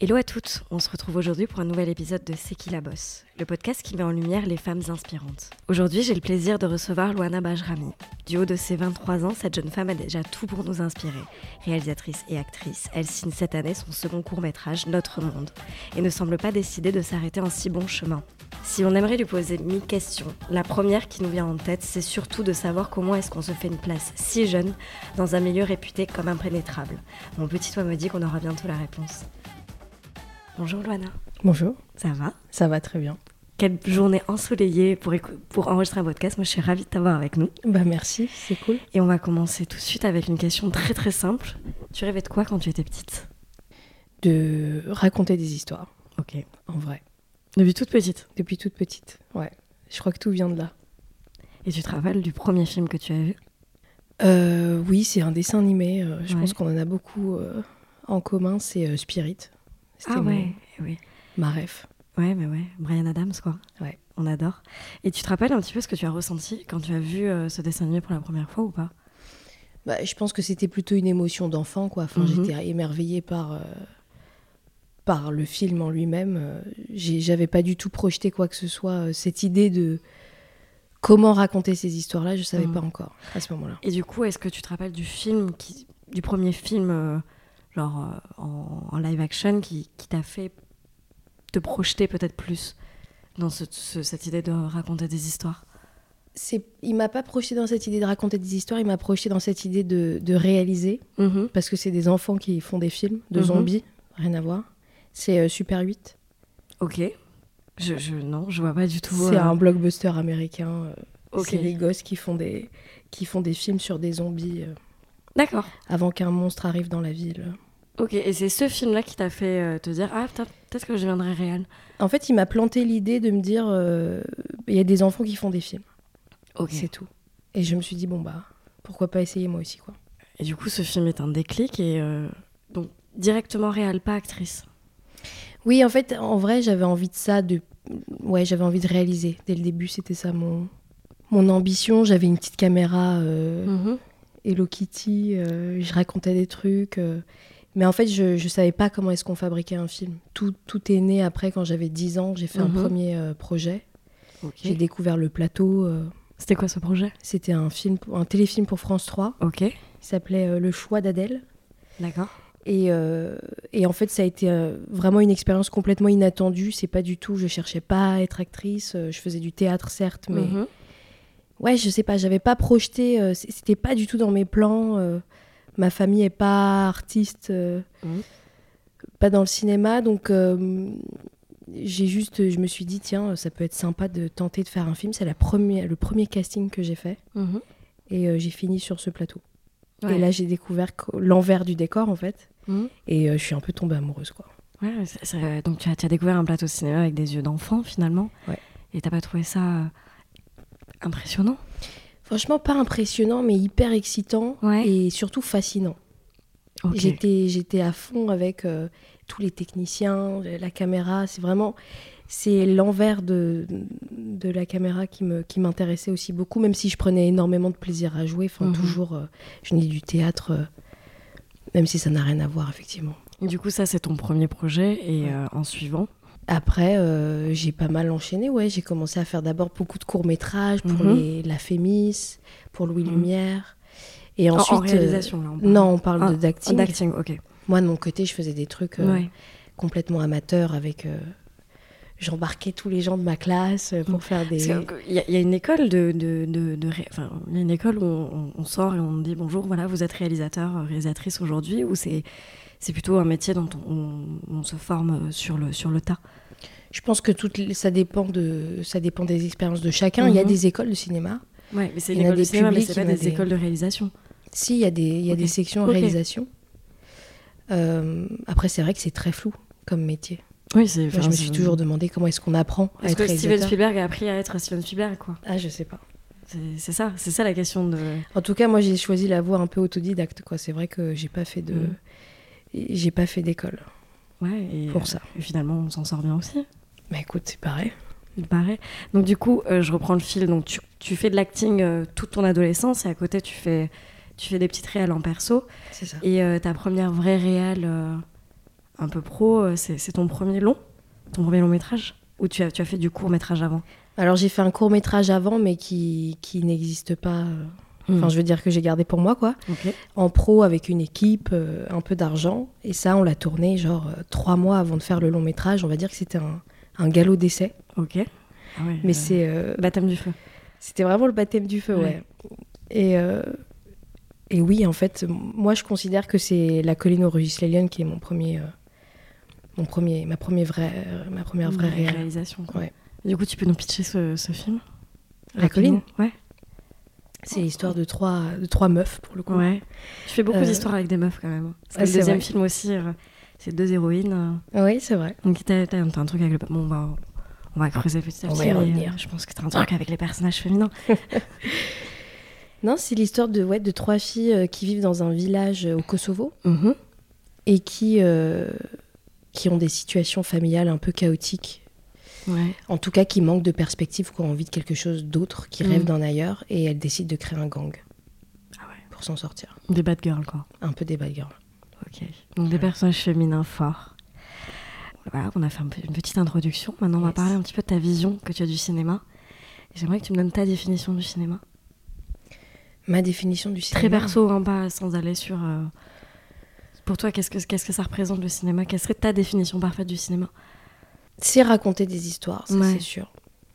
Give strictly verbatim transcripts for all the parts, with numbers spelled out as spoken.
Hello à toutes, on se retrouve aujourd'hui pour un nouvel épisode de C'est qui la bosse, le podcast qui met en lumière les femmes inspirantes. Aujourd'hui, j'ai le plaisir de recevoir Louana Bajrami. Du haut de ses vingt-trois ans, cette jeune femme a déjà tout pour nous inspirer. Réalisatrice et actrice, elle signe cette année son second court-métrage, Notre Monde, et ne semble pas décider de s'arrêter en si bon chemin. Si on aimerait lui poser mille questions, la première qui nous vient en tête, c'est surtout de savoir comment est-ce qu'on se fait une place si jeune dans un milieu réputé comme impénétrable. Mon petit doigt me dit qu'on aura bientôt la réponse. Bonjour Louana. Bonjour. Ça va ? Ça va très bien. Quelle journée ensoleillée pour, éco- pour enregistrer un podcast. Moi, je suis ravie de t'avoir avec nous. Bah merci, c'est cool. Et on va commencer tout de suite avec une question très très simple. Tu rêvais de quoi quand tu étais petite ? De raconter des histoires. Ok. En vrai. Depuis toute petite ? Depuis toute petite, ouais. Je crois que tout vient de là. Et tu te rappelles du premier film que tu as vu ? Euh, oui, c'est un dessin animé. euh, je Ouais. pense qu'on en a beaucoup euh, en commun. C'est euh, Spirit. C'était Ah mon- ouais, oui. ma ref. Ouais, mais ouais. Brian Adams, quoi. Ouais. On adore. Et tu te rappelles un petit peu ce que tu as ressenti quand tu as vu euh, ce dessin animé pour la première fois ou pas ? Bah, je pense que c'était plutôt une émotion d'enfant, quoi. Enfin, Mhm. j'étais émerveillée par, euh, par le film en lui-même. Euh, j'ai- J'avais pas du tout projeté quoi que ce soit. Euh, Cette idée de comment raconter ces histoires-là, je savais Mhm. pas encore à ce moment-là. Et du coup, est-ce que tu te rappelles du film, qui, du premier film, euh, genre euh, en, en live action, qui, qui t'a fait te projeter peut-être plus dans ce- ce- cette idée de raconter des histoires ? C'est, il m'a pas projeté dans cette idée de raconter des histoires, il m'a projeté dans cette idée de, de réaliser, Mhm. parce que c'est des enfants qui font des films de Mhm. zombies, rien à voir. C'est euh, Super huit. Ok. Je, je, non, je vois pas du tout. C'est euh, un blockbuster américain. euh, Ok. C'est les gosses qui font des, qui font des films sur des zombies euh, D'accord. avant qu'un monstre arrive dans la ville. Ok. Et c'est ce film-là qui t'a fait euh, te dire ah putain, peut-être que je deviendrai réel. En fait, il m'a planté l'idée de me dire, euh, il y a des enfants qui font des films, Ok. c'est tout. Et je me suis dit, bon bah, pourquoi pas essayer moi aussi, quoi. Et du coup, ce film est un déclic et euh, donc directement réel, pas actrice. Oui, en fait, en vrai, j'avais envie de ça, de... ouais, j'avais envie de réaliser. Dès le début, c'était ça mon, mon ambition. J'avais une petite caméra euh, Mhm. Hello Kitty, euh, je racontais des trucs. euh, Mais en fait, je ne savais pas comment est-ce qu'on fabriquait un film. Tout, tout est né après, quand j'avais dix ans, j'ai fait Mhm. un premier euh, projet. Ok. J'ai découvert le plateau. euh, C'était quoi ce projet ? C'était un, film, un téléfilm pour France trois. Ok. Il s'appelait euh, Le choix d'Adèle. D'accord. Et, euh, et en fait, ça a été euh, vraiment une expérience complètement inattendue. C'est pas du tout, je cherchais pas à être actrice. euh, je faisais du théâtre, certes, mais Mhm. ouais, je sais pas, j'avais pas projeté. euh, c- c'était pas du tout dans mes plans. euh, ma famille est pas artiste, euh, Mhm. pas dans le cinéma, donc euh, j'ai juste, je me suis dit tiens, ça peut être sympa de tenter de faire un film. C'est la première, le premier casting que j'ai fait, Mhm. et euh, j'ai fini sur ce plateau. Ouais. Et là, j'ai découvert que- l'envers du décor en fait, Mhm. et euh, je suis un peu tombée amoureuse, quoi. Ouais, c'est- c'est- donc tu as, tu as découvert un plateau de cinéma avec des yeux d'enfant finalement. Ouais. Et t'as pas trouvé ça euh, impressionnant ? Franchement, pas impressionnant, mais hyper excitant, Ouais. et surtout fascinant. Ok. J'étais, j'étais à fond avec euh, tous les techniciens, la caméra. C'est vraiment, c'est l'envers de, de la caméra qui me, qui m'intéressait aussi beaucoup, même si je prenais énormément de plaisir à jouer. Enfin, Mhm. toujours, euh, je n'ai du théâtre, euh, même si ça n'a rien à voir, effectivement. Et du coup, ça, c'est ton premier projet. Et Ouais. euh, en suivant Après, euh, j'ai pas mal enchaîné. Ouais, j'ai commencé à faire d'abord beaucoup de courts-métrages pour Mhm. les, la Fémis, pour Louis Mhm. Lumière. Et En- ensuite, en réalisation, là, on euh, parle. non, on parle Ah, de d'acting. d'acting, ok. Moi, de mon côté, je faisais des trucs euh, Ouais. complètement amateurs avec. euh, J'embarquais tous les gens de ma classe euh, pour faire des. Parce que, Il y, a- il y a une école de, de, de, de ré- enfin, il y a une école où on, on sort et on dit bonjour, voilà, vous êtes réalisateur, euh, réalisatrice aujourd'hui, ou c'est c'est plutôt un métier dont on, on- on se forme sur le sur le tas. Je pense que toutes les- ça dépend de ça dépend des expériences de chacun. Il y a Mhm. des écoles de cinéma. Ouais, mais c'est Il une y en a école de des cinéma, mais publics, c'est pas il y en a des des- écoles de réalisation. Si, il y a des il y a Ok. des sections Ok. réalisation. Euh, après, c'est vrai que c'est très flou comme métier. Oui, c'est. Moi, je enfin, me c'est- suis toujours demandé comment est-ce qu'on apprend à Est-ce être que Steven réalisateur. Spielberg a appris à être Steven Spielberg, quoi. Ah, je sais pas. C'est c'est ça, c'est ça la question de. En tout cas, moi, j'ai choisi la voie un peu autodidacte, quoi. C'est vrai que j'ai pas fait de Mhm. j'ai pas fait d'école Ouais. Et, pour euh, ça. et finalement, on s'en sort bien aussi. Mais écoute, c'est pareil. Il paraît. Donc du coup, euh, je reprends le fil. Donc tu, tu fais de l'acting euh, toute ton adolescence et à côté tu fais tu fais des petites réals en perso. C'est ça. Et euh, ta première vraie réal euh, un peu pro, c'est, c'est ton premier long, ton premier long métrage, ou tu as, tu as fait du court métrage avant? Alors j'ai fait un court métrage avant, mais qui, qui n'existe pas. euh, Enfin, Mmh. je veux dire que j'ai gardé pour moi, quoi. Ok. En pro, avec une équipe, euh, un peu d'argent. Et ça, on l'a tourné genre euh, trois mois avant de faire le long métrage. On va dire que c'était un, un galop d'essai. Ok. Ah ouais, Mais euh, c'est, euh, baptême du feu. c'était vraiment le baptême du feu, ouais. Ouais. Et, euh, et oui, en fait, moi, je considère que c'est La colline aux Rugisléliennes qui est mon premier, euh, mon premier, ma, premier vraie, ma première vraie Une réelle. réalisation. Quoi. Ouais. Du coup, tu peux nous pitcher ce, ce film? La colline, Ouais. c'est l'histoire de trois, de trois meufs, pour le coup. Ouais. Tu fais beaucoup Euh, d'histoires avec des meufs quand même. Parce que ah, le c'est deuxième vrai. film aussi, euh, c'est deux héroïnes. euh, Oui, c'est vrai. Donc t'as, t'as, t'as un truc avec le... Bon, on va, on va creuser petit à On petit. va y mais, revenir. euh, je pense que t'as un truc avec les personnages féminins. Non, c'est l'histoire de, ouais, de trois filles euh, qui vivent dans un village euh, au Kosovo Mhm. et qui, euh, qui ont des situations familiales un peu chaotiques. Ouais. En tout cas, qui manquent de perspective, qui ont envie de quelque chose d'autre, qui Mm. rêvent d'un ailleurs, et elles décident de créer un gang Ah ouais. pour s'en sortir. Des bad girls, quoi. Un peu des bad girls. Ok. Donc des personnages féminins forts. Voilà, on a fait un peu, une petite introduction. Maintenant, on va Yes. parler un petit peu de ta vision que tu as du cinéma. Et j'aimerais que tu me donnes ta définition du cinéma. Ma définition du cinéma. Très perso, hein, pas sans aller sur... euh, Pour toi, qu'est-ce que, qu'est-ce que ça représente le cinéma? Quelle serait ta définition parfaite du cinéma? C'est raconter des histoires, ça Ouais. c'est sûr.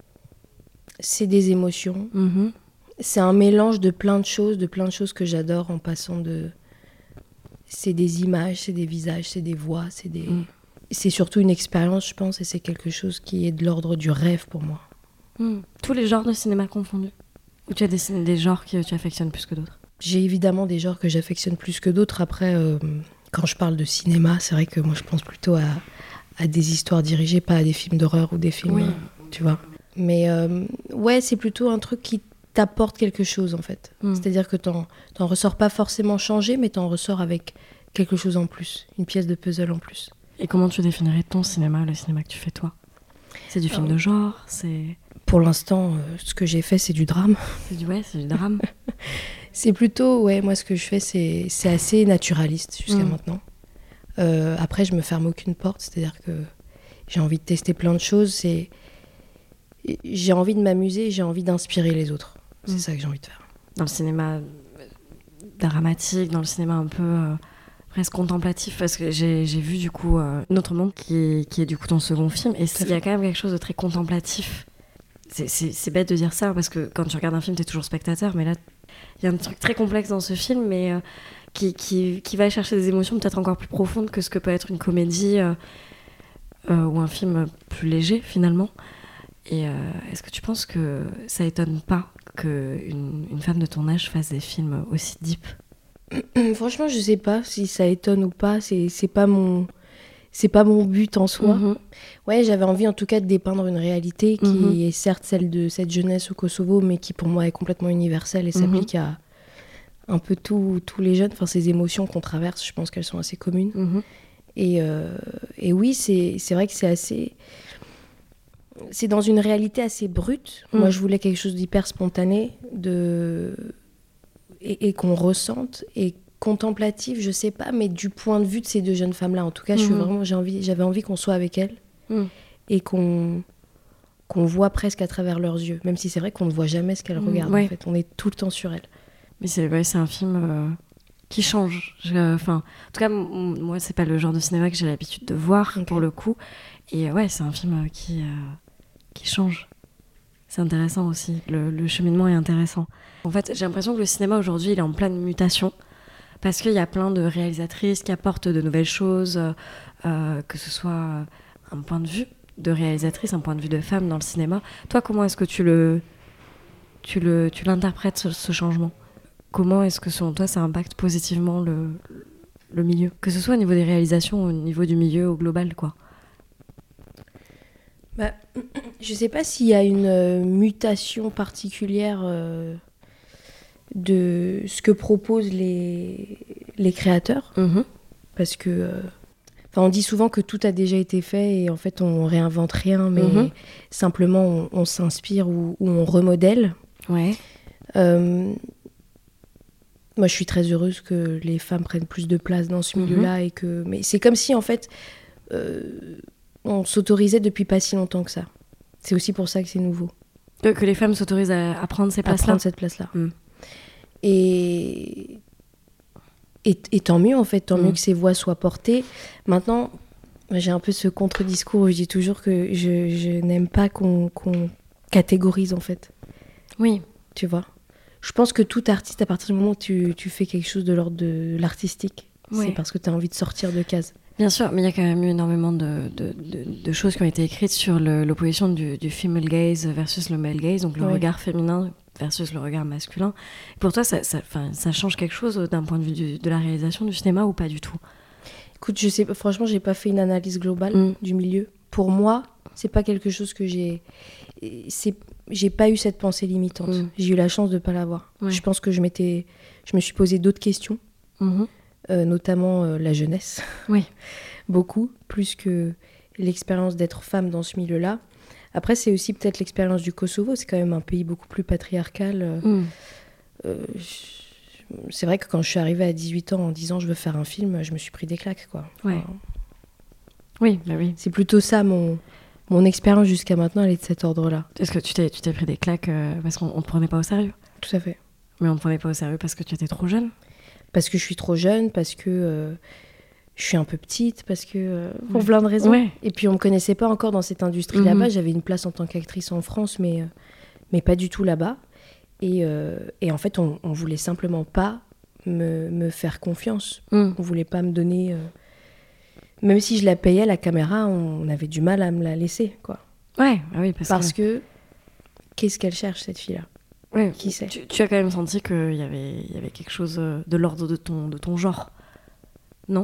C'est des émotions. Mhm. C'est un mélange de plein de choses, de plein de choses que j'adore en passant de... C'est des images, c'est des visages, c'est des voix, c'est des... Mm. C'est surtout une expérience, je pense, et c'est quelque chose qui est de l'ordre du rêve pour moi. Mm. Tous les genres de cinéma confondus? Ou tu as des, des genres que tu affectionnes plus que d'autres? J'ai évidemment des genres que j'affectionne plus que d'autres. Après, euh, quand je parle de cinéma, c'est vrai que moi je pense plutôt à, à des histoires dirigées, pas à des films d'horreur ou des films, Oui. euh, tu vois. Mais euh, ouais, c'est plutôt un truc qui t'apporte quelque chose en fait. Mm. C'est-à-dire que t'en, t'en ressors pas forcément changé, mais t'en ressors avec quelque chose en plus, une pièce de puzzle en plus. Et comment tu définirais ton cinéma, le cinéma que tu fais toi? C'est du film Euh, de genre? C'est, Pour l'instant, euh, ce que j'ai fait, c'est du drame. c'est du ouais, c'est du drame? C'est plutôt, ouais, moi ce que je fais, c'est, c'est assez naturaliste jusqu'à Mm. maintenant. Euh, après, je me ferme aucune porte, c'est-à-dire que j'ai envie de tester plein de choses. C'est... J'ai envie de m'amuser, j'ai envie d'inspirer les autres. C'est Mm. ça que j'ai envie de faire. Dans le cinéma euh, dramatique, dans le cinéma un peu euh, presque contemplatif, parce que j'ai, j'ai vu du coup euh, Notre Monde, qui, qui est du coup ton second film, et il y a quand même quelque chose de très contemplatif. C'est, c'est, c'est bête de dire ça, parce que quand tu regardes un film, t'es toujours spectateur, mais là, il y a un truc très complexe dans ce film, mais euh, qui, qui, qui va chercher des émotions peut-être encore plus profondes que ce que peut être une comédie euh, euh, ou un film plus léger, finalement. Et euh, est-ce que tu penses que ça étonne pas qu'une une femme de ton âge fasse des films aussi deep? Franchement, je sais pas si ça étonne ou pas. C'est, c'est pas mon, c'est pas mon but en soi. Mhm. Ouais, j'avais envie en tout cas de dépeindre une réalité qui Mhm. est certes celle de cette jeunesse au Kosovo, mais qui pour moi est complètement universelle et Mhm. s'applique à un peu tous tous les jeunes. Enfin, ces émotions qu'on traverse, je pense qu'elles sont assez communes. Mhm. Et, euh, et oui, c'est, c'est vrai que c'est assez... C'est dans une réalité assez brute. Mm. Moi, je voulais quelque chose d'hyper spontané de... et, et qu'on ressente. Et contemplatif, je sais pas, mais du point de vue de ces deux jeunes femmes-là. En tout cas, je suis Mhm. vraiment, j'ai envie, j'avais envie qu'on soit avec elles Mm. et qu'on, qu'on voit presque à travers leurs yeux. Même si c'est vrai qu'on ne voit jamais ce qu'elles Mm, regardent. ouais. En fait. On est tout le temps sur elles. Mais c'est, ouais, c'est un film euh, qui change. Je- Enfin, en tout cas, m- moi, c'est pas le genre de cinéma que j'ai l'habitude de voir, Ok. pour le coup. Et euh, ouais, c'est un film euh, qui, euh, qui change. C'est intéressant aussi. Le, le cheminement est intéressant. En fait, j'ai l'impression que le cinéma aujourd'hui, il est en pleine mutation. Parce qu'il y a plein de réalisatrices qui apportent de nouvelles choses, euh, euh, que ce soit un point de vue de réalisatrice, un point de vue de femme dans le cinéma. Toi, comment est-ce que tu le, tu le, tu l'interprètes, ce, ce changement? Comment est-ce que, selon toi, ça impacte positivement le, le milieu? Que ce soit au niveau des réalisations ou au niveau du milieu au global, quoi. Bah, je sais pas s'il y a une euh, mutation particulière euh, de ce que proposent les, les créateurs. Mhm. Parce que... euh, Enfin, on dit souvent que tout a déjà été fait et en fait on réinvente rien, mais Mhm. simplement on, on s'inspire ou, ou on remodèle. Ouais. Euh, moi, je suis très heureuse que les femmes prennent plus de place dans ce Mhm. milieu-là. Et que... Mais c'est comme si, en fait, euh, on s'autorisait depuis pas si longtemps que ça. C'est aussi pour ça que c'est nouveau. Que, que les femmes s'autorisent à, à prendre ces À places-là. prendre cette place-là. Mm. Et... et... Et tant mieux, en fait. Tant Mm. mieux que ces voix soient portées. Maintenant, j'ai un peu ce contre-discours où je dis toujours que je, je n'aime pas qu'on, qu'on catégorise, en fait. Oui. Tu vois, je pense que tout artiste, à partir du moment où tu, tu fais quelque chose de l'ordre de l'artistique, Oui. c'est parce que tu as envie de sortir de case. Bien sûr, mais il y a quand même eu énormément de, de, de, de choses qui ont été écrites sur le, l'opposition du, du female gaze versus le male gaze, donc le Oui. regard féminin versus le regard masculin. Pour toi, ça, ça, ça change quelque chose d'un point de vue du, de la réalisation du cinéma ou pas du tout? Écoute, je sais, franchement, j'ai pas fait une analyse globale Mm. du milieu. Pour moi, c'est pas quelque chose que j'ai... C'est... J'ai pas eu cette pensée limitante. Mm. J'ai eu la chance de pas l'avoir. Ouais. Je pense que je m'étais... Je me suis posé d'autres questions, Mm-hmm. euh, notamment euh, la jeunesse. Oui. Beaucoup, plus que l'expérience d'être femme dans ce milieu-là. Après, c'est aussi peut-être l'expérience du Kosovo. C'est quand même un pays beaucoup plus patriarcal. Euh, Mm. euh, je- c'est vrai que quand je suis arrivée à dix-huit ans en disant je veux faire un film, je me suis pris des claques, quoi. Ouais. Enfin, Oui, bah oui. c'est plutôt ça, mon, mon expérience jusqu'à maintenant, elle est de cet ordre-là. Est-ce que tu t'es, tu t'es pris des claques euh, parce qu'on ne te prenait pas au sérieux? Tout à fait. Mais on ne te prenait pas au sérieux parce que tu étais trop jeune? Parce que je suis trop jeune, parce que euh, je suis un peu petite, parce que... euh, pour plein de raisons. Ouais. Et puis, on me connaissait pas encore dans cette industrie Mhm. là-bas. J'avais une place en tant qu'actrice en France, mais, euh, mais pas du tout là-bas. Et, euh, et en fait, on, on voulait simplement pas me, me faire confiance. Mm. On voulait pas me donner... euh, Même si je la payais, la caméra, on avait du mal à me la laisser, quoi. Ouais, ah oui, parce, Parce que... que... Qu'est-ce qu'elle cherche, cette fille-là? Ouais, Qui sait? tu, tu as quand même senti qu'il y avait, il y avait quelque chose euh, de l'ordre de ton, de ton genre, non?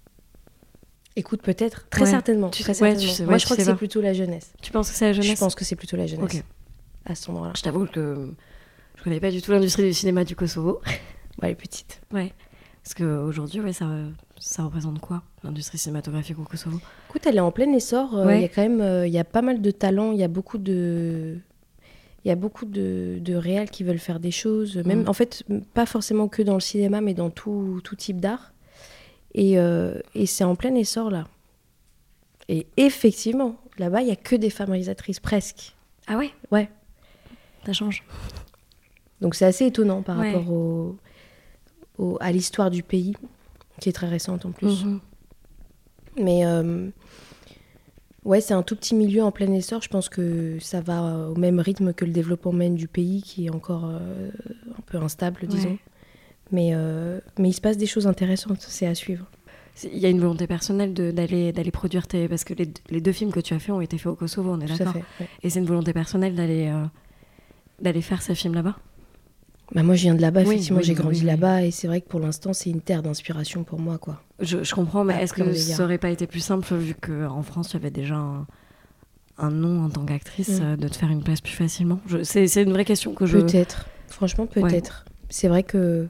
Écoute, peut-être. Très Ouais. certainement. Tu très sais- ouais, certainement. tu sais- Moi, ouais, je tu crois que sais c'est pas. plutôt la jeunesse. Tu penses que c'est la jeunesse? Je pense que c'est plutôt la jeunesse. Ok. À ce moment-là. Je t'avoue que je connais pas du tout l'industrie du cinéma du Kosovo. Ouais, elle est petite. Ouais. Parce qu'aujourd'hui, ouais, ça, ça représente quoi, l'industrie cinématographique au Kosovo? Écoute, elle est en plein essor. euh, Il Ouais. y a quand même euh, il y a pas mal de talents. Il y a beaucoup de... Il y a beaucoup de, de réals qui veulent faire des choses. Même, Mm. en fait, pas forcément que dans le cinéma, mais dans tout, tout type d'art. Et, euh, et c'est en plein essor, là. Et effectivement, là-bas, il n'y a que des femmes réalisatrices, presque. Ah ouais? Ouais. Ça change. Donc c'est assez étonnant par Ouais. rapport au, au- à l'histoire du pays, qui est très récente en plus. Mhm. Mais euh, ouais, c'est un tout petit milieu en plein essor. Je pense que ça va au même rythme que le développement même du pays, qui est encore euh, un peu instable, disons. Ouais. Mais, euh, mais il se passe des choses intéressantes, c'est à suivre. C'est- Il y a une volonté personnelle de- d'aller, d'aller produire tes... Parce que les, les deux films que tu as faits ont été faits au Kosovo, on est Tout à d'accord? fait. Ouais. Et c'est une volonté personnelle d'aller, euh, d'aller faire ces films là-bas? Bah, moi, je viens de là-bas, Oui, effectivement, oui, j'ai oui, grandi oui, oui. là-bas, et c'est vrai que pour l'instant, c'est une terre d'inspiration pour moi, quoi. Je, je comprends, mais Ah, est-ce plein que d'égards. ça aurait pas été plus simple, vu qu'en France, tu avais déjà un, un nom en tant qu'actrice, Mm. euh, de te faire une place plus facilement? je, c'est, c'est une vraie question que je... Peut-être. Franchement, peut-être. C'est vrai que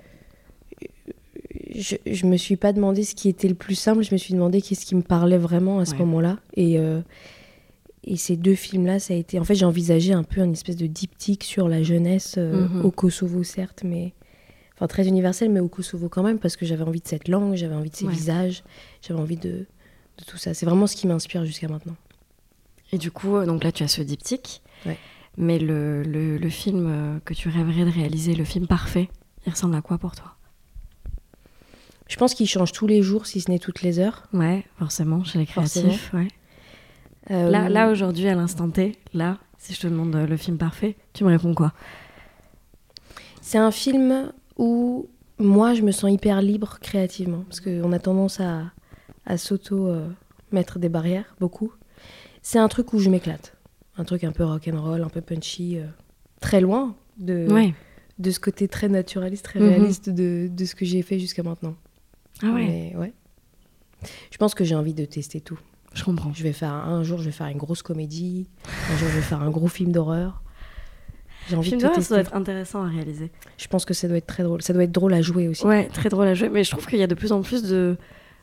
je, je me suis pas demandé ce qui était le plus simple. Je me suis demandé qu'est-ce qui me parlait vraiment à ce Ouais. moment-là. Et, euh, et ces deux films-là, ça a été... En fait, j'ai envisagé un peu une espèce de diptyque sur la jeunesse euh, Mhm. au Kosovo, certes, mais... Enfin, très universel, mais au Kosovo quand même, parce que j'avais envie de cette langue, j'avais envie de ces Ouais. visages, j'avais envie de, de tout ça. C'est vraiment ce qui m'inspire jusqu'à maintenant. Et du coup, euh, donc là, tu as ce diptyque. Ouais. Mais le, le, le film euh, que tu rêverais de réaliser, le film parfait, il ressemble à quoi pour toi? Je pense qu'il change tous les jours, si ce n'est toutes les heures. Ouais, forcément, chez les Forcément. créatifs. Ouais. Euh, Là, là aujourd'hui, à l'instant T, là, si je te demande euh, le film parfait, tu me réponds quoi? C'est un film où moi, je me sens hyper libre créativement. Parce qu'on a tendance à, à s'auto-mettre des barrières, beaucoup. C'est un truc où je m'éclate. Un truc un peu rock'n'roll, un peu punchy. euh, très loin de, Ouais. de ce côté très naturaliste, très Mhm. réaliste de, de ce que j'ai fait jusqu'à maintenant. Ah ouais, Mais ouais. Je pense que j'ai envie de tester tout. je comprends. Je vais faire un jour, je vais faire une grosse comédie. Un jour, je vais faire un gros film d'horreur. J'ai envie Film de tout d'horreur, tester. ça doit être intéressant à réaliser. Je pense que ça doit être très drôle. Ça doit être drôle à jouer aussi. Ouais, très drôle à jouer, mais je trouve qu'il y a de plus en plus de,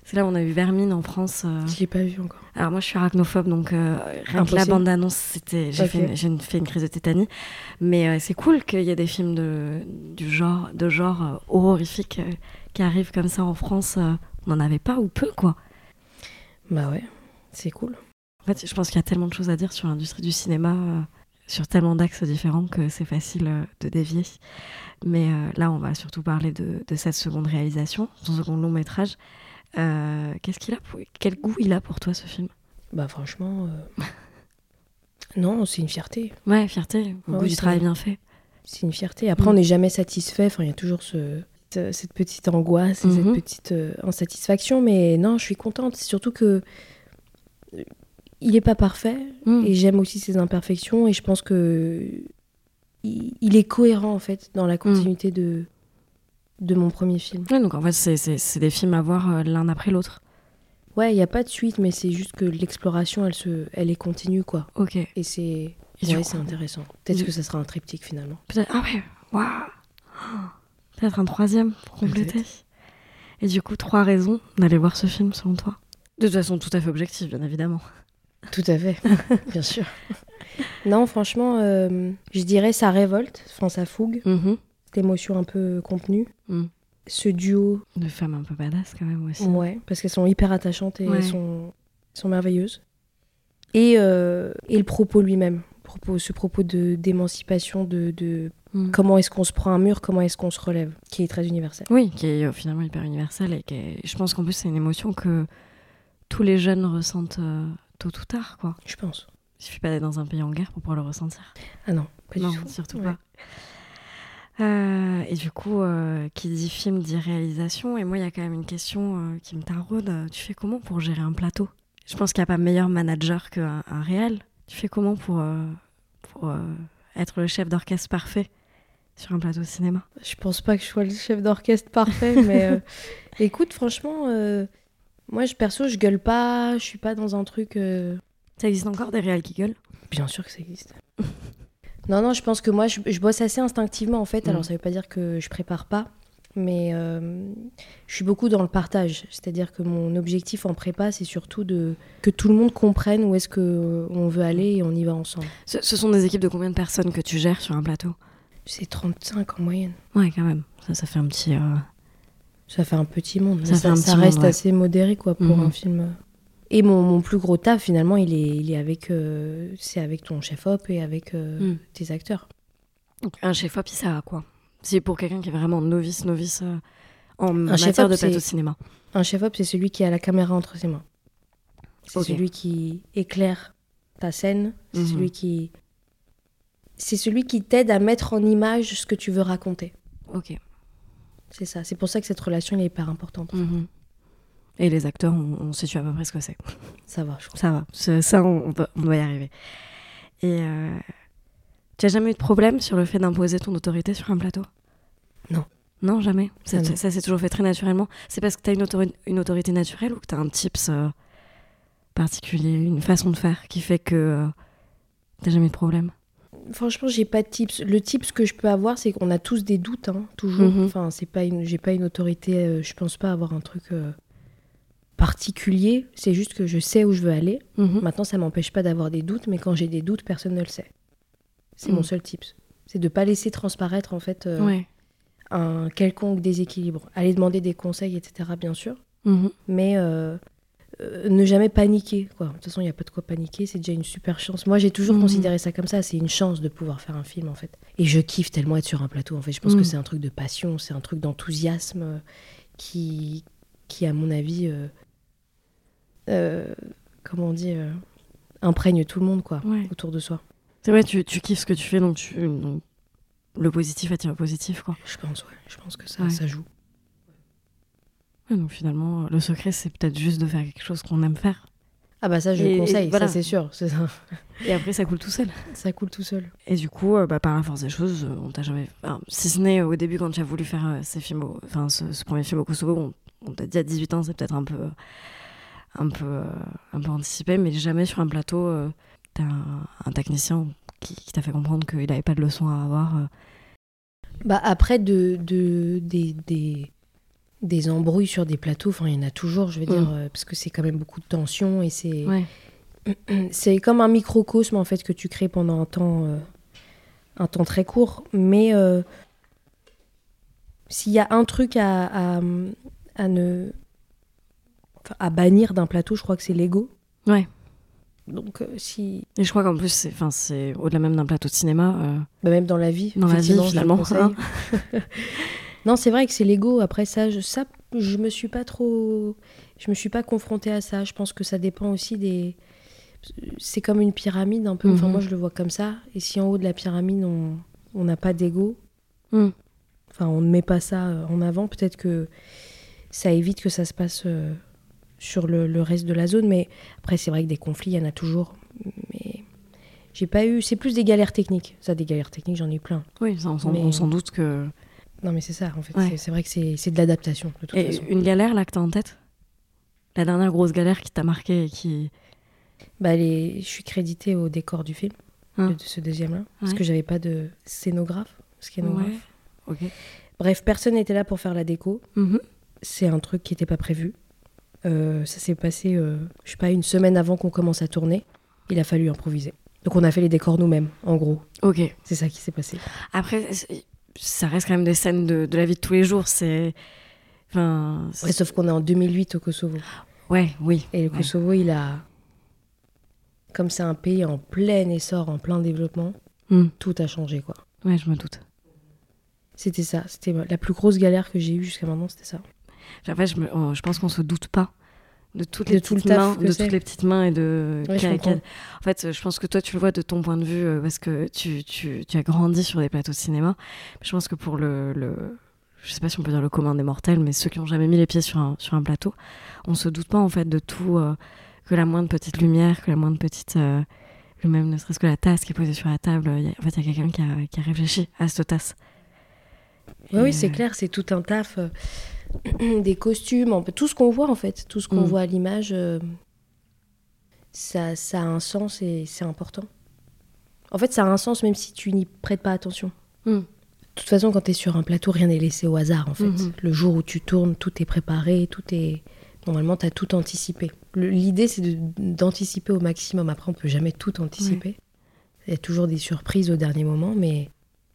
C'est là où on a eu Vermine en France. Euh... Je l'ai pas vu encore. Alors moi je suis arachnophobe, donc euh, rien que la bande-annonce, c'était... j'ai, okay. fait, une... j'ai une... fait une crise de tétanie. Mais euh, c'est cool qu'il y ait des films de, du genre, de genre euh, horrifique euh, qui arrivent comme ça en France. Euh, on n'en avait pas ou peu, quoi. Bah ouais, c'est cool. En fait, je pense qu'il y a tellement de choses à dire sur l'industrie du cinéma, euh, sur tellement d'axes différents que c'est facile euh, de dévier. Mais euh, là, on va surtout parler de, de cette seconde réalisation, son second long métrage. Euh, qu'est-ce qu'il a pour... Quel goût il a pour toi, ce film ? Bah franchement, euh... non, c'est une fierté. Ouais, fierté, au ouais, goût du travail bien fait. C'est une fierté. Après, mmh. on n'est jamais satisfait. Enfin, il y a toujours ce... cette petite angoisse, mmh. cette petite euh, insatisfaction. Mais non, je suis contente. C'est surtout que il n'est pas parfait. Mmh. Et j'aime aussi ses imperfections. Et je pense que il, il est cohérent, en fait, dans la continuité mmh. de... de mon premier film. Ouais, donc en fait, c'est, c'est, c'est des films à voir euh, l'un après l'autre. Ouais, il n'y a pas de suite, mais c'est juste que l'exploration, elle, se, elle est continue, quoi. Ok. Et c'est, et ouais, c'est intéressant. Peut-être du... que ça sera un triptyque, finalement. Peut-être... Ah ouais, waouh oh. Peut-être un troisième pour compléter. Peut-être. Et du coup, trois raisons d'aller voir ce film, selon toi ? De toute façon, tout à fait objective, bien évidemment. Tout à fait, bien sûr. Non, franchement, euh, je dirais sa révolte, enfin sa fougue. Mm-hmm. L'émotion un peu contenue. Mm. Ce duo... De femmes un peu badass quand même aussi. Ouais, parce qu'elles sont hyper attachantes et ouais. elles sont, sont merveilleuses. Et, euh, et le propos lui-même, propos, ce propos de, d'émancipation, de, de mm. comment est-ce qu'on se prend un mur, comment est-ce qu'on se relève, qui est très universel. Oui, qui est euh, finalement hyper universel et qui est, je pense qu'en plus c'est une émotion que tous les jeunes ressentent euh, tôt ou tard, quoi. Je pense. Il suffit pas d'être dans un pays en guerre pour pouvoir le ressentir. Ah non, pas non, du tout. Surtout ouais. pas. Euh, et du coup, euh, qui dit film dit réalisation. Et moi, il y a quand même une question euh, qui me taraude. Tu fais comment pour gérer un plateau ? Je pense qu'il n'y a pas meilleur manager qu'un un réel. Tu fais comment pour, euh, pour euh, être le chef d'orchestre parfait sur un plateau de cinéma ? Je pense pas que je sois le chef d'orchestre parfait, mais euh, écoute, franchement, euh, moi, je, perso, je gueule pas. Je suis pas dans un truc... Euh... Ça existe encore des réels qui gueulent ? Bien sûr que ça existe. Non, non, je pense que moi, je, je bosse assez instinctivement, en fait. Mmh. Alors, ça veut pas dire que je prépare pas, mais euh, je suis beaucoup dans le partage. C'est-à-dire que mon objectif en prépa, c'est surtout de, que tout le monde comprenne où est-ce qu'on veut aller et on y va ensemble. Ce, ce sont des équipes de combien de personnes que tu gères sur un plateau ? C'est trente-cinq en moyenne. Ouais, quand même. Ça, ça fait un petit... Euh... Ça fait un petit monde. Ça, ça, un ça petit reste monde, ouais. assez modéré, quoi, pour mmh. un film... Et mon, mon plus gros taf, finalement, il est, il est avec, euh, c'est avec ton chef-op et avec euh, mmh. tes acteurs. Donc, un chef-op, il sert à quoi ? C'est pour quelqu'un qui est vraiment novice, novice euh, en un de matière de plateau de cinéma. Un chef-op, c'est celui qui a la caméra entre ses mains. C'est okay. celui qui éclaire ta scène. C'est mmh. celui qui... C'est celui qui t'aide à mettre en image ce que tu veux raconter. Ok. C'est ça. C'est pour ça que cette relation elle est hyper importante. Mmh. Et les acteurs, on, on sait à peu près ce que c'est. Ça va, je crois. Ça va. C'est, ça, on, on, peut, on doit y arriver. Et euh, tu n'as jamais eu de problème sur le fait d'imposer ton autorité sur un plateau ? Non. Non, jamais. Ça, ah non. ça s'est toujours fait très naturellement. C'est parce que tu as une, autori- une autorité naturelle ou que tu as un tips euh, particulier, une façon de faire qui fait que euh, tu n'as jamais eu de problème ? Franchement, j'ai pas de tips. Le tips que je peux avoir, c'est qu'on a tous des doutes, hein, toujours. Mm-hmm. Enfin, c'est pas une, j'ai pas une autorité. Euh, je pense pas avoir un truc euh, particulier. C'est juste que je sais où je veux aller. Mm-hmm. Maintenant, ça m'empêche pas d'avoir des doutes, mais quand j'ai des doutes, personne ne le sait. C'est mm. mon seul tips. C'est de pas laisser transparaître en fait euh, ouais. un quelconque déséquilibre. Aller demander des conseils, et cetera. Bien sûr, mm-hmm. mais euh, Euh, ne jamais paniquer, quoi. De toute façon, il n'y a pas de quoi paniquer, c'est déjà une super chance. Moi, j'ai toujours mmh. considéré ça comme ça, c'est une chance de pouvoir faire un film, en fait. Et je kiffe tellement être sur un plateau, en fait. Je pense mmh. que c'est un truc de passion, c'est un truc d'enthousiasme euh, qui, qui, à mon avis, euh, euh, comment on dit, euh, imprègne tout le monde, quoi, ouais. autour de soi. C'est vrai, tu, tu kiffes ce que tu fais, donc, tu, donc le positif attire le positif, quoi. Je pense, ouais. Je pense que ça, ouais. ça joue. Donc finalement, le secret, c'est peut-être juste de faire quelque chose qu'on aime faire. Ah bah ça, je et, conseille, et voilà. ça c'est sûr. C'est ça. Et après, ça coule tout seul. Ça coule tout seul. Et du coup, euh, bah, par la force des choses, on t'a jamais... Enfin, si ce n'est au début, quand tu as voulu faire euh, ces films au... enfin, ce, ce premier film au Kosovo, on, on t'a dit à dix-huit ans, c'est peut-être un peu, un peu, euh, un peu anticipé, mais jamais sur un plateau, euh, t'as un, un technicien qui, qui t'a fait comprendre qu'il n'avait pas de leçons à avoir. Euh. Bah après, de, de, des... des... des embrouilles sur des plateaux. Enfin, il y en a toujours, je veux Mm. dire, euh, parce que c'est quand même beaucoup de tension et c'est, Ouais. c'est comme un microcosme en fait que tu crées pendant un temps, euh, un temps très court. Mais euh, s'il y a un truc à, à, à ne, enfin, à bannir d'un plateau, je crois que c'est l'ego. Ouais. Donc euh, si, Et je crois qu'en plus, c'est, enfin, c'est au-delà même d'un plateau de cinéma. euh, bah, même dans la vie, Dans la vie, effectivement, je le finalement, conseille. hein. Non, c'est vrai que c'est l'ego. Après ça, je, ça, je me suis pas trop, je me suis pas confrontée à ça. Je pense que ça dépend aussi des. C'est comme une pyramide un peu. Enfin, Mhm. moi, je le vois comme ça. Et si en haut de la pyramide, on on n'a pas d'ego, Mm. enfin, on ne met pas ça euh, en avant, peut-être que ça évite que ça se passe euh, sur le, le reste de la zone. Mais après, c'est vrai que des conflits, il y en a toujours. Mais j'ai pas eu. C'est plus des galères techniques. Ça, des galères techniques, j'en ai eu plein. Oui, ça, on, s'en, Mais- on s'en doute que. Non, mais c'est ça, en fait. Ouais. C'est, c'est vrai que c'est, c'est de l'adaptation, de toute Et façon. une galère là que t'as en tête? La dernière grosse galère qui t'a marqué et qui. Bah, les... Je suis créditée au décor du film, Hein. de ce deuxième-là, parce Ouais. que j'avais pas de scénographe. scénographe. Ouais. Ok. Bref, personne n'était là pour faire la déco. Mhm. C'est un truc qui n'était pas prévu. Euh, ça s'est passé, euh, je sais pas, une semaine avant qu'on commence à tourner. Il a fallu improviser. Donc on a fait les décors nous-mêmes, en gros. Ok. C'est ça qui s'est passé. Après, c'est- ça reste quand même des scènes de, de la vie de tous les jours. C'est. Enfin. c'est- Ouais, sauf qu'on est en deux mille huit au Kosovo. Ouais, oui. Et le Ouais. Kosovo, il a... Comme c'est un pays en plein essor, en plein développement, Mm. tout a changé, quoi. Ouais, je me doute. C'était ça. C'était la plus grosse galère que j'ai eue jusqu'à maintenant, c'était ça. En fait, je, me- oh, je pense qu'on se doute pas de toutes De les tout le petites taf mains, que de c'est. toutes les petites mains et de. Ouais, je qu'a- comprends. qu'a- En fait, je pense que toi, tu le vois de ton point de vue euh, parce que tu, tu, tu as grandi sur des plateaux de cinéma. Je pense que pour le, le, je sais pas si on peut dire le commun des mortels, mais ceux qui ont jamais mis les pieds sur un, sur un plateau, on se doute pas en fait de tout, euh, que la moindre petite lumière, que la moindre petite, euh, le même ne serait-ce que la tasse qui est posée sur la table. il y a- en fait, il y a quelqu'un qui a, qui a réfléchi à cette tasse. Ouais, Et, oui, c'est euh, clair, c'est tout un taf. euh, des costumes, un peu- tout ce qu'on voit en fait, tout ce qu'on Mm. voit à l'image, euh, ça, ça a un sens et c'est important. En fait, ça a un sens même si tu n'y prêtes pas attention. Mm. De toute façon, quand tu es sur un plateau, rien n'est laissé au hasard en fait. Mhm. Le jour où tu tournes, tout est préparé, tout est... Normalement, tu as tout anticipé. Le- L'idée, c'est de- d'anticiper au maximum. Après, on peut jamais tout anticiper. Il y a toujours des surprises au dernier moment, mais...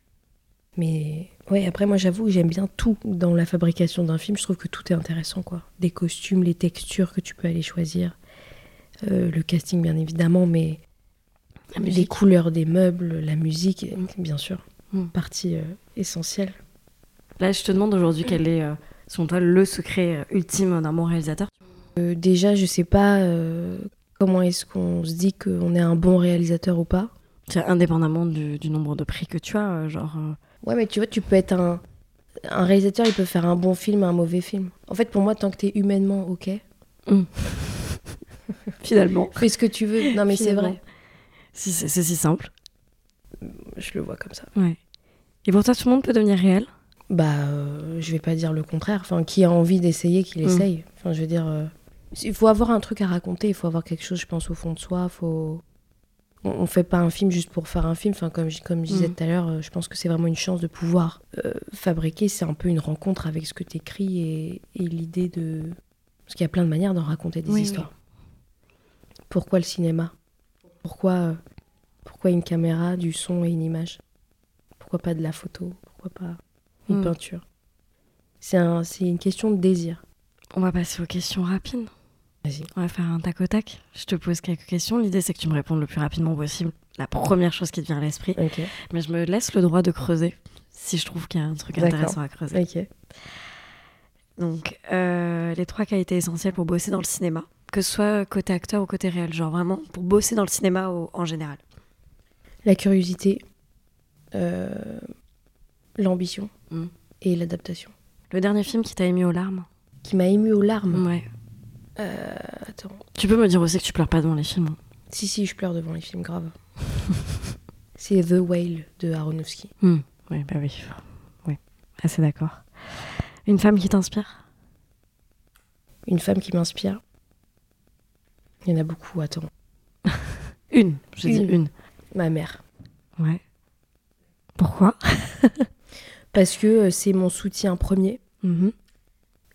Mais ouais, après, moi, j'avoue que j'aime bien tout dans la fabrication d'un film. Je trouve que tout est intéressant, quoi. Des costumes, les textures que tu peux aller choisir, euh, le casting, bien évidemment, mais La les musique. couleurs des meubles, la musique, Mm. bien sûr, Mm. partie euh, essentielle. Là, je te demande aujourd'hui quel est, euh, selon toi, le secret euh, ultime d'un bon réalisateur. Euh, déjà, je sais pas euh, comment est-ce qu'on se dit qu'on est un bon réalisateur ou pas. C'est indépendamment du, du nombre de prix que tu as, euh, genre. euh, Ouais, mais tu vois, tu peux être un... Un réalisateur, il peut faire un bon film, un mauvais film. En fait, pour moi, tant que t'es humainement OK, Finalement. fais ce que tu veux. Non, mais c'est Finalement. vrai. Si, c'est, c'est si simple. Je le vois comme ça. Ouais. Et pour toi, tout le monde peut devenir réel. Bah, euh, je vais pas dire le contraire. Enfin, qui a envie d'essayer, qu'il Mm. essaye. Enfin, je veux dire... euh, il faut avoir un truc à raconter, il faut avoir quelque chose, je pense, au fond de soi. Faut... On, on fait pas un film juste pour faire un film. Enfin, comme, je- comme je disais Mm. tout à l'heure, euh, je pense que c'est vraiment une chance de pouvoir euh, fabriquer. C'est un peu une rencontre avec ce que t'écris et, et l'idée de... Parce qu'il y a plein de manières d'en raconter des Oui, histoires. Pourquoi le cinéma ? Pourquoi, euh, pourquoi une caméra, du son et une image ? Pourquoi pas de la photo ? Pourquoi pas une Mm. peinture ? C'est un, c'est une question de désir. On va passer aux questions rapides. Vas-y. On va faire un tac au tac. Je te pose quelques questions. L'idée, c'est que tu me répondes le plus rapidement possible. La première chose qui te vient à l'esprit. Ok. Mais je me laisse le droit de creuser si je trouve qu'il y a un truc D'accord. intéressant à creuser. Ok. Donc, euh, les trois qualités essentielles pour bosser dans le cinéma, que ce soit côté acteur ou côté réel, genre vraiment pour bosser dans le cinéma au- en général. La curiosité, euh, l'ambition Mm. et l'adaptation. Le dernier film qui t'a ému aux larmes. Qui m'a ému aux larmes. Ouais. Euh, attends. Tu peux me dire aussi que tu pleures pas devant les films. hein. Si, si, je pleure devant les films graves. C'est The Whale de Aronofsky. Hmm. Oui, bah oui. Oui, assez d'accord. Une femme qui t'inspire. Une femme qui m'inspire. Il y en a beaucoup, attends. Une, j'ai dit Une. une. Ma mère. Ouais. Pourquoi? Parce que euh, c'est mon soutien premier. Mhm.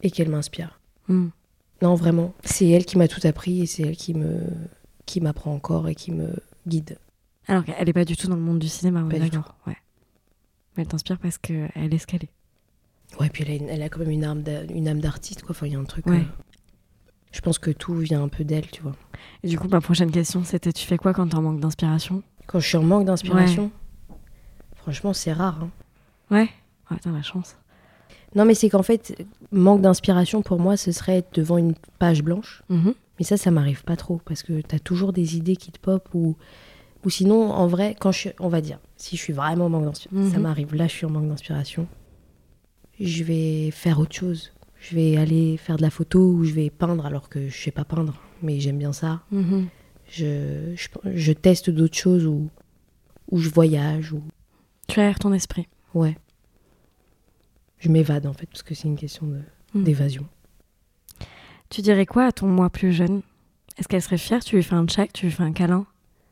et qu'elle m'inspire. Mm. Non, vraiment. C'est elle qui m'a tout appris et c'est elle qui me qui m'apprend encore et qui me guide. Alors qu'elle n'est pas du tout dans le monde du cinéma, Pas du tout. Ouais. Mais elle t'inspire parce qu'elle est ce qu'elle est. Ouais, puis elle a, une- elle a quand même une âme, d'a- une âme d'artiste, quoi. Enfin, il y a un truc... Ouais. euh, Je pense que tout vient un peu d'elle, tu vois. Et du coup, ma prochaine question, c'était tu fais quoi quand t'es en manque d'inspiration? Quand je suis en manque d'inspiration, franchement, c'est rare. Hein. Ouais. Ouais, t'as la chance. Non, mais c'est qu'en fait, manque d'inspiration, pour moi, ce serait être devant une page blanche. Mm-hmm. Mais ça, ça m'arrive pas trop, parce que t'as toujours des idées qui te pop, ou, ou sinon, en vrai, quand je suis, on va dire, si je suis vraiment en manque d'inspiration, Mhm. ça m'arrive, là, je suis en manque d'inspiration, je vais faire autre chose. Je vais aller faire de la photo, ou je vais peindre, alors que je sais pas peindre, mais j'aime bien ça. Mm-hmm. Je, je, je teste d'autres choses, ou, ou je voyage, ou... Tu aères ton esprit. Ouais. Je m'évade, en fait, parce que c'est une question de, Mm. d'évasion. Tu dirais quoi à ton moi plus jeune? Est-ce qu'elle serait fière? Tu lui fais un check? Tu lui fais un câlin?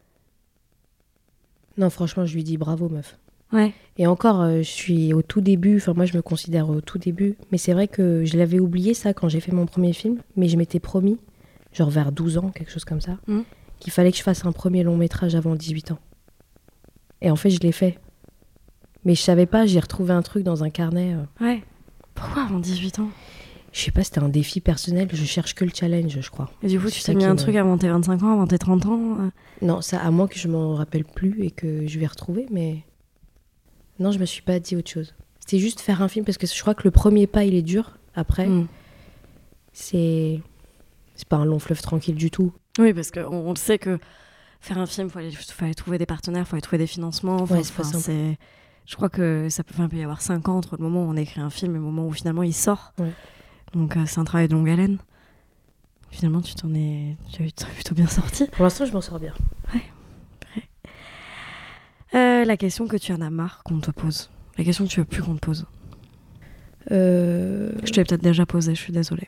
Non, franchement, je lui dis bravo, meuf. Ouais. Et encore, euh, je suis au tout début, enfin moi je me considère au tout début, mais c'est vrai que je l'avais oublié ça quand j'ai fait mon premier film, mais je m'étais promis, genre vers douze ans, quelque chose comme ça, Mm. qu'il fallait que je fasse un premier long métrage avant dix-huit ans. Et en fait, je l'ai fait. Mais je savais pas, j'ai retrouvé un truc dans un carnet. euh, Ouais. Pourquoi avant dix-huit ans? je sais pas, c'était un défi personnel, je cherche que le challenge, je crois. Et du coup, C'est tu ça t'es mis qui un me- truc avant tes vingt-cinq ans, avant tes trente ans euh Non, ça, à moins que je m'en rappelle plus et que je vais retrouver, mais... Non, je me suis pas dit autre chose. C'était juste faire un film, parce que je crois que le premier pas, il est dur. Après, Mm. c'est... C'est pas un long fleuve tranquille du tout. Oui, parce qu'on on le sait que faire un film, il faut aller, faut aller trouver des partenaires, il faut aller trouver des financements. Enfin, Ouais, c'est pas enfin, simple. c'est... Je crois que ça peut, enfin, il peut y avoir cinq ans entre le moment où on écrit un film et le moment où finalement il sort. Ouais. Donc euh, c'est un travail de longue haleine. Finalement, tu t'en es, tu as plutôt bien sorti. Pour l'instant, je m'en sors bien. Euh, la question que tu en as marre qu'on te pose. La question que tu veux plus qu'on te pose. Euh... Je te l'ai peut-être déjà posée, je suis désolée.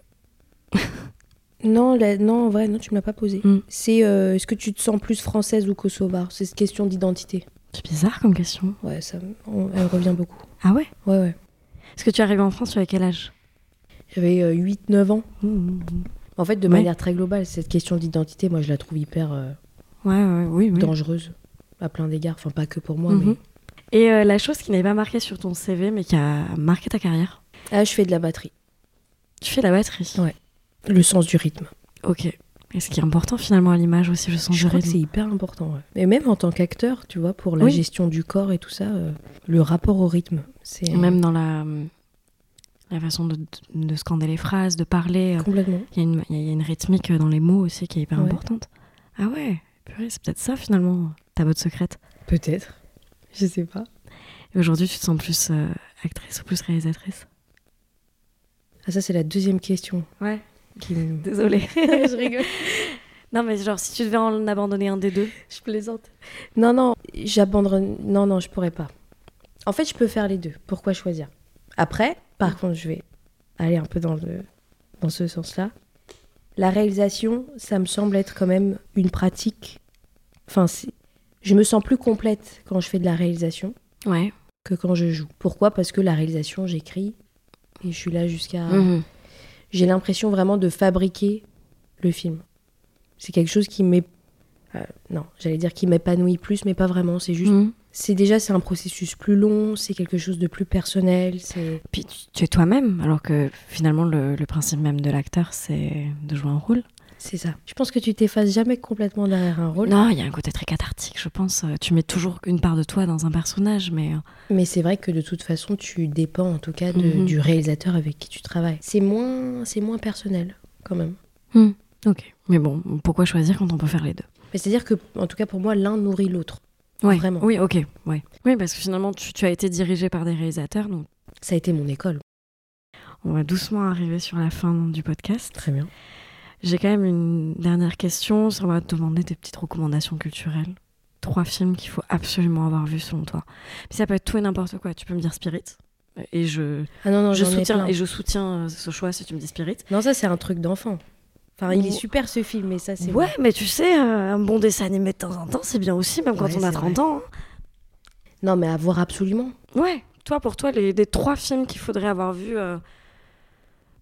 Non, la- non, en vrai, non, tu me l'as pas posé. Mm. C'est euh, est-ce que tu te sens plus française ou kosovare? C'est cette question d'identité. C'est bizarre comme question. Ouais, ça, on- elle revient beaucoup. Ah ouais? Ouais, ouais. Est-ce que tu es arrivée en France, tu avais quel âge? J'avais euh, huit neuf ans. Mmh, mmh. En fait, de Ouais. manière très globale, cette question d'identité, moi, je la trouve hyper euh, Ouais, ouais, oui, oui. dangereuse. À plein d'égards. Enfin, pas que pour moi, Mhm. mais... Et euh, la chose qui n'est pas marquée sur ton C V, mais qui a marqué ta carrière? Ah, je fais de la batterie. Tu fais de la batterie. Ouais. Le sens du rythme. Ok. Et ce qui est important finalement à l'image aussi, le sens Je du crois que rythme. c'est hyper important. Ouais. Et même en tant qu'acteur, tu vois, pour la Oui. gestion du corps et tout ça, euh, le rapport au rythme, c'est Même dans la, la façon de, de scander les phrases, de parler. euh, complètement. Il y, a une- il y a une rythmique dans les mots aussi qui est hyper Ouais. importante. Ah ouais, purée, c'est peut-être ça finalement, ta botte secrète. Peut-être. Je sais pas. Et aujourd'hui, tu te sens plus euh, actrice ou plus réalisatrice? Ah, ça, c'est la deuxième question. Ouais. Qui me... Désolée. je rigole. Non, mais genre, si tu devais en abandonner un des deux. Je plaisante. Non, non, j'abandonne. Non, non, je pourrais pas. En fait, je peux faire les deux. Pourquoi choisir? Après, par contre, je vais aller un peu dans, le... dans ce sens-là. La réalisation, ça me semble être quand même une pratique. Enfin, c'est... je me sens plus complète quand je fais de la réalisation Ouais. que quand je joue. Pourquoi? Parce que la réalisation, j'écris et je suis là jusqu'à... Mhm. J'ai l'impression vraiment de fabriquer le film. C'est quelque chose qui m'é... euh, non, j'allais dire qui m'épanouit plus, mais pas vraiment. C'est juste... Mhm. C'est déjà, c'est un processus plus long, c'est quelque chose de plus personnel, c'est... Puis tu, tu es toi-même, alors que finalement, le, le principe même de l'acteur, c'est de jouer un rôle. C'est ça. Je pense que tu t'effaces jamais complètement derrière un rôle. Non, il y a un côté très cathartique, je pense. Euh, Tu mets toujours une part de toi dans un personnage, mais... euh, Mais c'est vrai que de toute façon, tu dépends en tout cas de- Mhm. du réalisateur avec qui tu travailles. C'est moins, c'est moins personnel, quand même. hmm, Ok. Mais bon, pourquoi choisir quand on peut faire les deux? Mais c'est-à-dire que, en tout cas pour moi, l'un nourrit l'autre. Ouais. Vraiment. Oui, ok. Ouais. Oui, parce que finalement, tu, tu as été dirigé par des réalisateurs, donc Ça a été mon école. on va doucement arriver sur la fin du podcast. Très bien. J'ai quand même une dernière question. Ça va te demander des petites recommandations culturelles. Trois films qu'il faut absolument avoir vus selon toi. Mais ça peut être tout et n'importe quoi. Tu peux me dire Spirit. Et je, Ah non, non, je, j'en ai soutiens, plein. et je soutiens euh, ce choix si tu me dis Spirit. Non, ça c'est un truc d'enfant. Enfin, il est Ou- super ce film, mais ça c'est... Ouais, mais tu sais, euh, un bon dessin animé de temps en temps, c'est bien aussi, même quand Ouais, on a c'est trente vrai. ans. Non, mais à voir absolument. hein. Ouais, toi, pour toi, les, les trois films qu'il faudrait avoir vus, euh,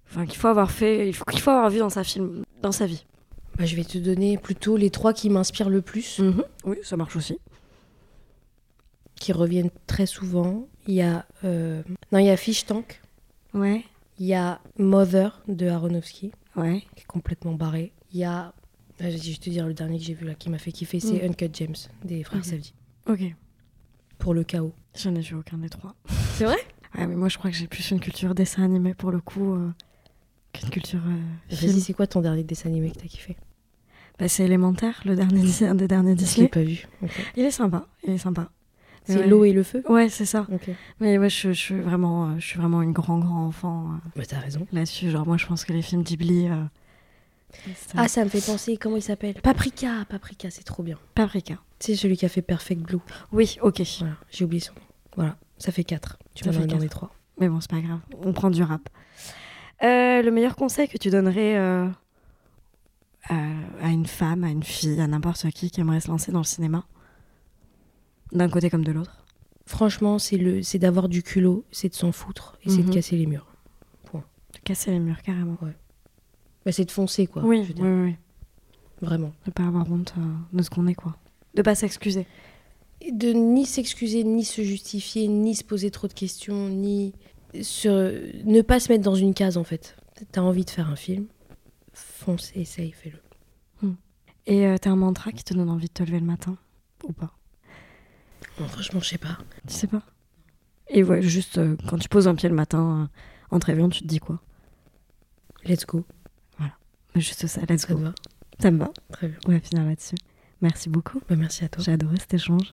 enfin, qu'il faut avoir fait, il faut, qu'il faut avoir vu dans sa film, dans sa vie. Bah, je vais te donner plutôt les trois qui m'inspirent le plus, Mmh. Oui, ça marche aussi. qui reviennent très souvent. Il y a, euh... non, il y a Fish Tank. Ouais, Il y a Mother de Aronofsky, ouais. qui est complètement barré. Il y a, ah, je vais te dire le dernier que j'ai vu là, qui m'a fait kiffer, c'est Mm. Uncut James, des frères Ok. Safdie, Ok, pour le chaos. j'en ai vu aucun des trois. C'est vrai? Ouais, mais moi je crois que j'ai plus une culture dessin animé pour le coup euh, qu'une culture euh, film. Vas-y, c'est quoi ton dernier dessin animé que t'as kiffé? Bah, c'est Élémentaire, le dernier un des derniers Je l'ai Disney. pas vu. Ok. Il est sympa, il est sympa. C'est Ouais. L'eau et le feu? Ouais, c'est ça. Ok. Mais ouais, je, je suis vraiment, euh, je suis vraiment une grand grand enfant euh, Bah, t'as raison. là-dessus. Genre moi, je pense que les films Ghibli, euh, c'est Ah, ça me fait penser, comment il s'appelle? Paprika, Paprika, c'est trop bien. Paprika. C'est celui qui a fait Perfect Blue. Oui, ok. Voilà, j'ai oublié son nom. Voilà, ça fait quatre. Tu Ça m'en fait as dans quatre. les trois. Mais bon, c'est pas grave. On prend du rap. Euh, le meilleur conseil que tu donnerais euh, à, à une femme, à une fille, à n'importe qui qui aimerait se lancer dans le cinéma, d'un côté comme de l'autre. Franchement, c'est le, c'est d'avoir du culot, c'est de s'en foutre et c'est Mhm. de casser les murs. De casser les murs, carrément. Bah, c'est de foncer, quoi. oui, je veux oui, dire. oui. Vraiment. De pas avoir honte euh, de ce qu'on est, quoi. De pas s'excuser. Et de ni s'excuser, ni se justifier, ni se poser trop de questions, ni se... ne pas se mettre dans une case, en fait. T'as envie de faire un film, fonce, essaye, fais-le. Et euh, t'as un mantra qui te donne envie de te lever le matin ou pas? Bon, franchement, je sais pas. Tu sais pas? Et ouais, juste euh, quand tu poses un pied le matin euh, en te réveillant, tu te dis quoi? Let's go. Juste ça, let's Ça te go. va? Ça me va. Très bien. On va finir là-dessus. Merci beaucoup. Bah, merci à toi. J'ai adoré cet échange.